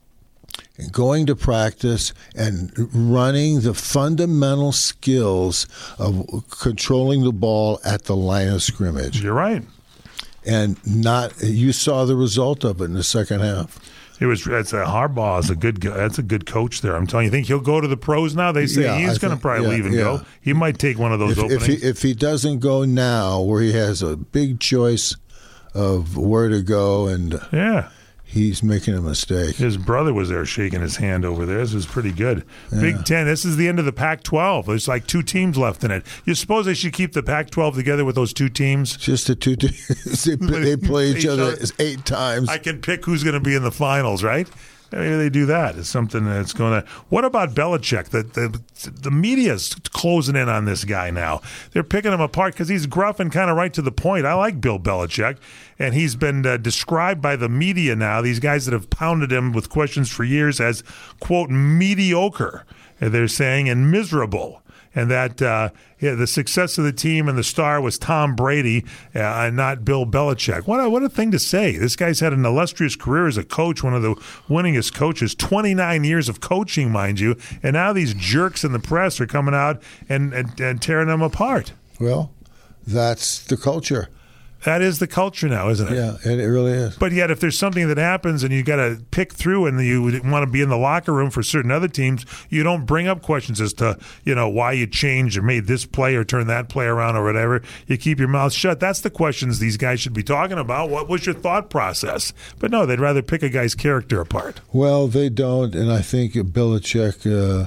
and going to practice and running the fundamental skills of controlling the ball at the line of scrimmage. You're right. And not you saw the result of it in the second half. It was. It's a Harbaugh is a good. That's a good coach there. I'm telling you. Think he'll go to the pros now? They say Yeah, he's going to think- probably yeah, leave and yeah. go. He might take one of those If, openings. if he if he doesn't go now, where he has a big choice of where to go, and yeah. he's making a mistake. His brother was there shaking his hand over there. This is pretty good. Yeah. Big Ten. This is the end of the Pac twelve. There's like two teams left in it. You suppose they should keep the Pac twelve together with those two teams? Just the two teams. they, they play each other eight times. I can pick who's going to be in the finals, right? Maybe they do that. It's something that's going to. What about Belichick? The the the media's closing in on this guy now. They're picking him apart because he's gruff and kind of right to the point. I like Bill Belichick, and he's been uh, described by the media now. These guys that have pounded him with questions for years as quote mediocre. They're saying and miserable. And that uh, yeah, the success of the team and the star was Tom Brady uh, and not Bill Belichick. What a, what a thing to say. This guy's had an illustrious career as a coach, one of the winningest coaches, twenty-nine years of coaching, mind you. And now these jerks in the press are coming out and, and, and tearing them apart. Well, that's the culture. That is the culture now, isn't it? Yeah, it really is. But yet, if there's something that happens and you got to pick through, and you want to be in the locker room for certain other teams, you don't bring up questions as to you know why you changed or made this play or turned that play around or whatever. You keep your mouth shut. That's the questions these guys should be talking about. What was your thought process? But no, they'd rather pick a guy's character apart. Well, they don't, and I think Belichick. Uh,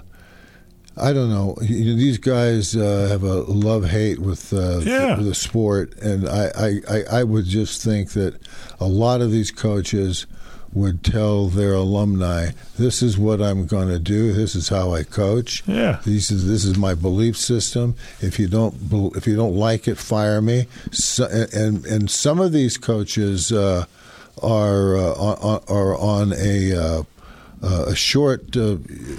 I don't know. These guys uh, have a love-hate with, uh, yeah. with the sport, and I, I, I would just think that a lot of these coaches would tell their alumni, "This is what I'm going to do. This is how I coach. Yeah, this is this is my belief system. If you don't if you don't like it, fire me." So, and and some of these coaches uh, are uh, on, are on a uh, Uh, a short uh,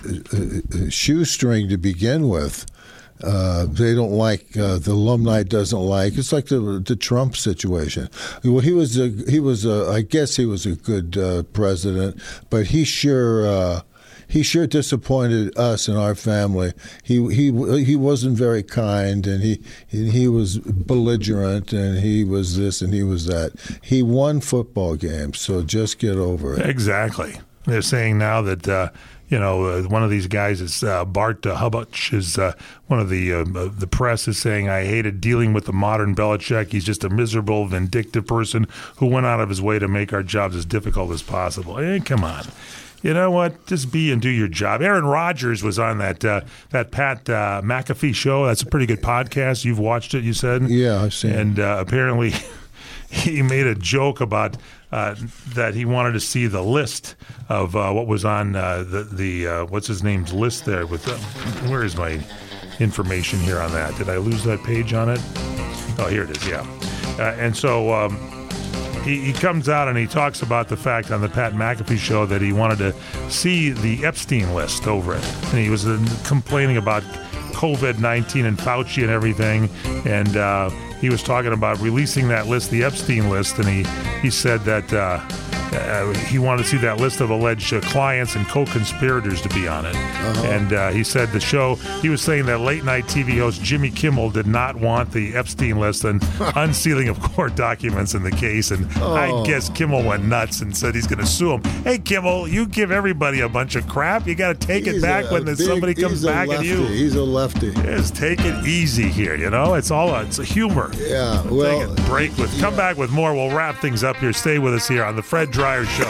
uh, shoestring to begin with. Uh, they don't like uh, the alumni doesn't like. It's like the the Trump situation. Well, he was a he was a I guess he was a good uh, president, but he sure uh, he sure disappointed us and our family. He he he wasn't very kind, and he he was belligerent, and he was this and he was that. He won football games, so just get over it. Exactly. They're saying now that, uh, you know, uh, one of these guys is uh, Bart uh, Hubbach is uh, one of the uh, the press is saying, I hated dealing with the modern Belichick. He's just a miserable, vindictive person who went out of his way to make our jobs as difficult as possible. Hey, come on. You know what? Just be and do your job. Aaron Rodgers was on that uh, that Pat uh, McAfee show. That's a pretty good podcast. You've watched it, you said? Yeah, I've seen and, it. And uh, apparently he made a joke about uh, that he wanted to see the list of uh, what was on uh, the, the uh, what's his name's list there. With the, where is my information here on that? Did I lose that page on it? Oh, here it is, yeah. Uh, and so um, he, he comes out and he talks about the fact on the Pat McAfee show that he wanted to see the Epstein list over it. And he was uh, complaining about covid nineteen and Fauci and everything. And uh, he was talking about releasing that list, the Epstein list, and he, he said that uh, uh, he wanted to see that list of alleged uh, clients and co-conspirators to be on it. Uh-huh. And uh, he said the show, he was saying that late-night T V host Jimmy Kimmel did not want the Epstein list and unsealing of court documents in the case. And oh. I guess Kimmel went nuts and said he's going to sue him. Hey, Kimmel, you give everybody a bunch of crap. You got to take he's it back a, when a big, somebody comes back at you. He's a lefty. Just take it easy here, you know? It's all it's a humor. Yeah, well. Take a break with. Come back with more. We'll wrap things up here. Stay with us here on the Fred Dryer Show.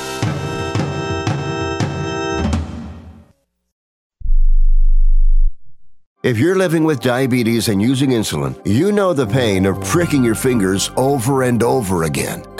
If you're living with diabetes and using insulin, you know the pain of pricking your fingers over and over again.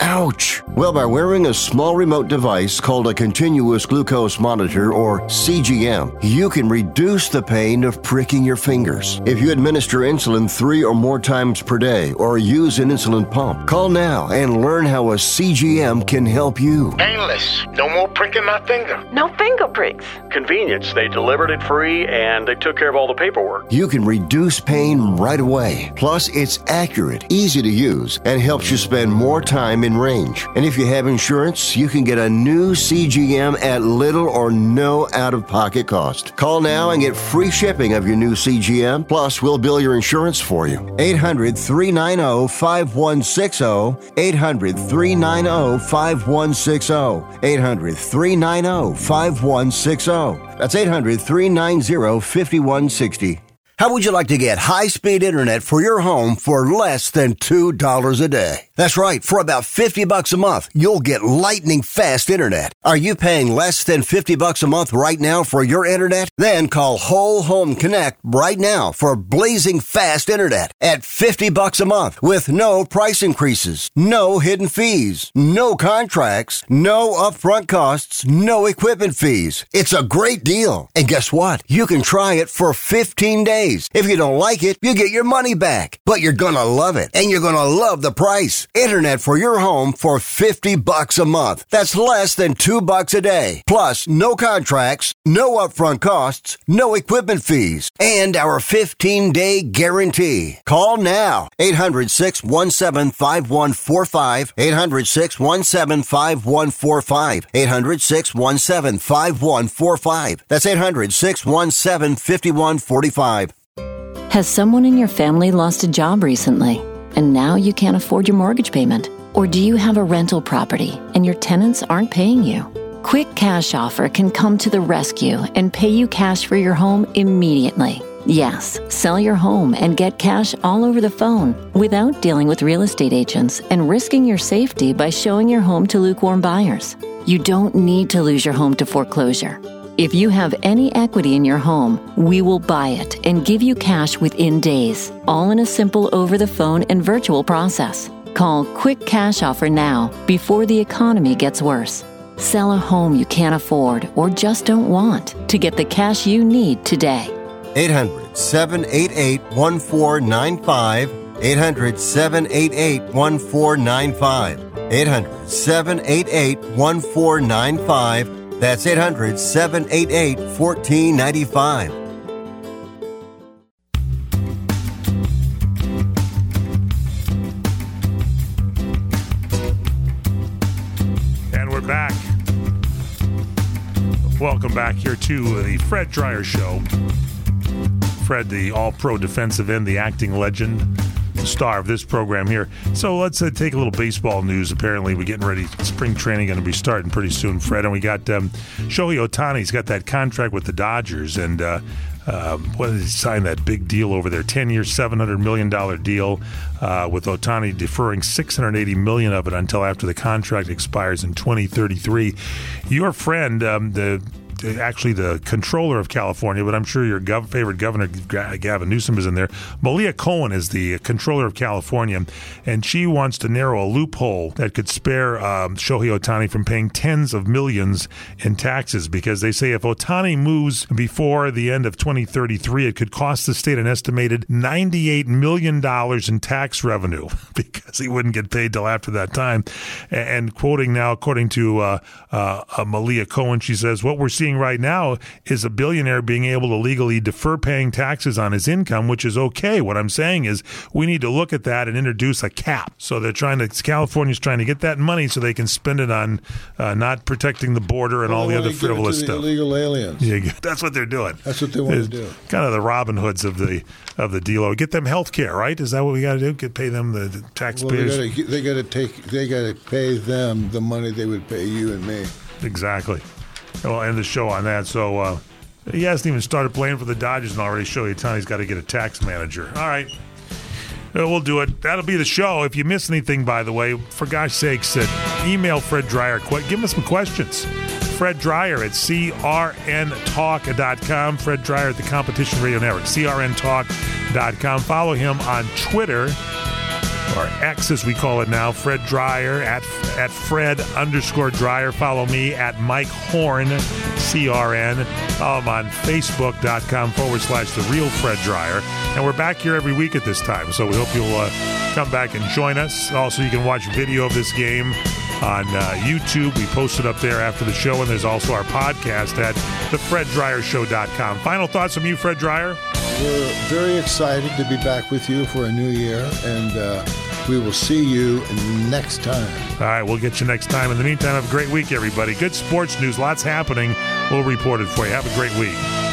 Ouch! Well, by wearing a small remote device called a continuous glucose monitor, or C G M, you can reduce the pain of pricking your fingers. If you administer insulin three or more times per day or use an insulin pump, call now and learn how a C G M can help you. Painless. No more pricking my finger. No finger pricks. Convenience. They delivered it free and they took care of all the paperwork. You can reduce pain right away. Plus, it's accurate, easy to use, and helps you spend more time in range. And if you have insurance, you can get a new C G M at little or no out-of-pocket cost. Call now and get free shipping of your new C G M. Plus, we'll bill your insurance for you. eight hundred, three nine zero, five one six zero. eight hundred, three nine zero, five one six zero. eight hundred, three nine zero, five one six zero. That's eight hundred, three nine zero, five one six zero. How would you like to get high-speed internet for your home for less than two dollars a day? That's right. For about fifty bucks a month, you'll get lightning-fast internet. Are you paying less than fifty bucks a month right now for your internet? Then call Whole Home Connect right now for blazing fast internet at fifty bucks a month with no price increases, no hidden fees, no contracts, no upfront costs, no equipment fees. It's a great deal. And guess what? You can try it for fifteen days. If you don't like it, you get your money back. But you're gonna love it, and you're gonna love the price. Internet for your home for fifty bucks a month. That's less than two bucks a day. Plus, no contracts, no upfront costs, no equipment fees, and our fifteen-day guarantee. Call now. eight hundred, six one seven, five one four five. eight hundred, six one seven, five one four five. eight hundred, six one seven, five one four five. That's eight hundred, six one seven, five one four five. Has someone in your family lost a job recently, and now you can't afford your mortgage payment? Or do you have a rental property and your tenants aren't paying you? Quick Cash Offer can come to the rescue and pay you cash for your home immediately. Yes, sell your home and get cash all over the phone without dealing with real estate agents and risking your safety by showing your home to lukewarm buyers. You don't need to lose your home to foreclosure. If you have any equity in your home, we will buy it and give you cash within days, all in a simple over-the-phone and virtual process. Call Quick Cash Offer now before the economy gets worse. Sell a home you can't afford or just don't want to get the cash you need today. eight hundred, seven eight eight, one four nine five. eight hundred, seven eight eight, one four nine five. eight hundred, seven eight eight, one four nine five. That's eight hundred, seven eight eight, one four nine five. And we're back. Welcome back here to the Fred Dryer Show. Fred, the all-pro defensive end, the acting legend, star of this program here. So let's uh, take a little baseball news. Apparently we're getting ready. Spring training going to be starting pretty soon, Fred. And we got um, Shohei Ohtani's got that contract with the Dodgers. And uh, uh, what did he sign that big deal over there? ten-year, seven hundred million dollars deal uh, with Ohtani deferring six hundred eighty million dollars of it until after the contract expires in twenty thirty-three. Your friend, um, the actually the controller of California, but I'm sure your gov- favorite governor, Gavin Newsom, is in there. Malia Cohen is the controller of California, and she wants to narrow a loophole that could spare um, Shohei Ohtani from paying tens of millions in taxes, because they say if Ohtani moves before the end of twenty thirty-three, it could cost the state an estimated ninety-eight million dollars in tax revenue because he wouldn't get paid till after that time. And quoting now, according to uh, uh, uh, Malia Cohen, she says, what we're seeing right now is a billionaire being able to legally defer paying taxes on his income, which is okay. What I'm saying is we need to look at that and introduce a cap. So they're trying to, California's trying to get that money so they can spend it on uh, not protecting the border and well, all the other frivolous the stuff. Illegal aliens. Yeah, that's what they're doing. That's what they want it's to do. Kind of the Robin Hoods of the of the deal. Get them health care, right? Is that what we got to do? Get pay them the, the taxpayers? Well, they got to take. They got to pay them the money they would pay you and me. Exactly. We'll end the show on that. So uh, he hasn't even started playing for the Dodgers and already Shohei Ohtani's got to get a tax manager. All right. Uh, we'll do it. That'll be the show. If you miss anything, by the way, for gosh sakes, uh, email Fred Dryer. Give us some questions. Fred Dryer at C R N talk dot com. Fred Dryer at the Competition Radio Network, C R N talk dot com. Follow him on Twitter. or X as we call it now, Fred Dryer, at, at Fred underscore Dryer. Follow me at Mike Horn, C R N. Follow him on Facebook.com forward slash The Real Fred Dryer. And we're back here every week at this time, so we hope you'll uh, come back and join us. Also, you can watch video of this game on uh, YouTube. We post it up there after the show, and there's also our podcast at the fred dryer show dot com. Final thoughts from you, Fred Dryer? We're very excited to be back with you for a new year, and uh, we will see you next time. All right, we'll get you next time. In the meantime, have a great week, everybody. Good sports news, lots happening. We'll report it for you. Have a great week.